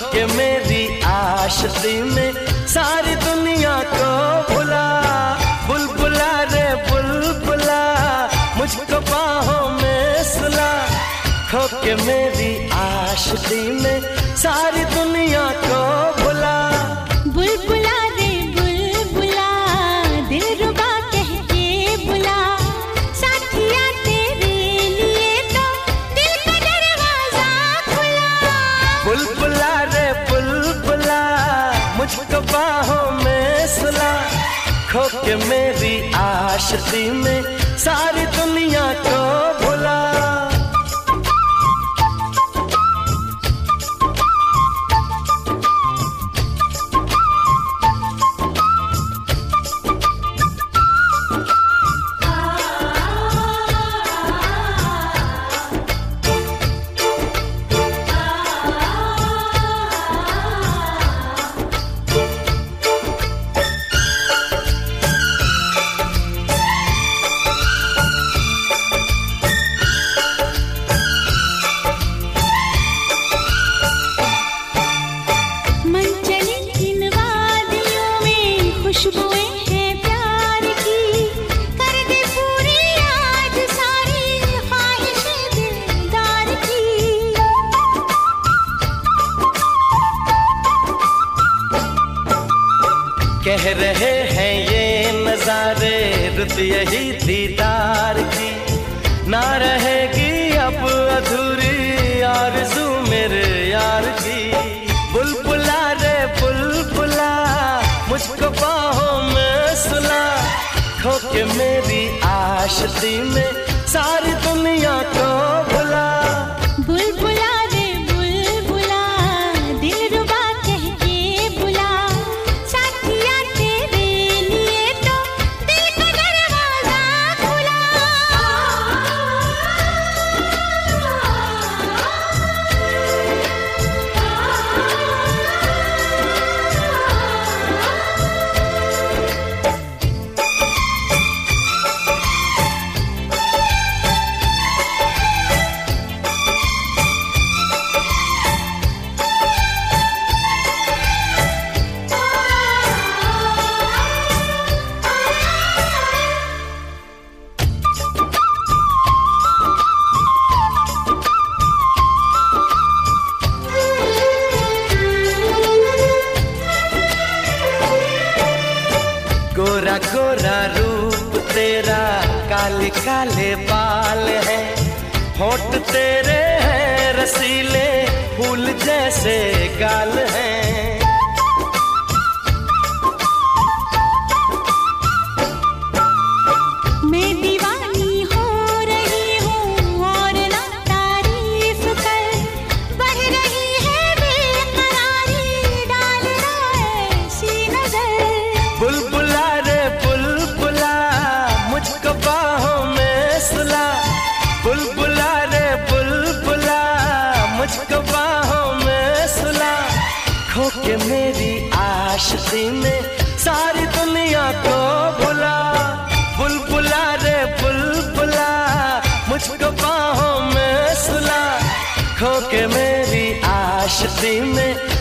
के मेरी आशिकी में सारी दुनिया को भुला। बुलबुला रे बुलबुला मुझको बाहों में सुला। खो के मेरी आशिकी में सारी दुनिया को भुला। बुलबुला रे बुलबुला दिलरुबा कह के बुला। साथिया तेरे लिए तो दिल का दरवाजा खुला। बुलबुला रे बुलबुला मुझको बाहों में सुला। खो के मेरी आशिकी में सारी दुनिया को भुला। खुशबुएं हैं प्यार की कर दे पूरी आज सारी ख्वाहिशें दिलदार की। कह रहे हैं ये नजारे रुत यही दीदार की। ना रहेगी अब अधूरी आरज़ू मेरे यार की। बुलबुला रे बुलबुला मुझको बाहों में सुला। खो के मेरी आशिकी में सारी दुनिया को भुला। बुलबुला रे बुलबुला दिलरुबा कह के बुला। साथिया तेरे लिए तो दिल का दरवाजा खुला। गोरा गोरा रूप तेरा काले काले बाल है। होठ तेरे हैं रसीले फूल जैसे गाल हैं। मैं दीवानी हो रही हूँ और ना तारीफ कर। बढ़ रही है बेकरारी डाल रहा ऐसी नजर। बुलबुला रे बुलबुला मुझको बाहों में सुला। बुलबुला रे बुलबुला मुझको बाहों में सुला। खो के मेरी आशिकी में सारी दुनिया को भुला। बुलबुला रे बुलबुला मुझको बाहों में सुला। खो के मेरी आशिकी में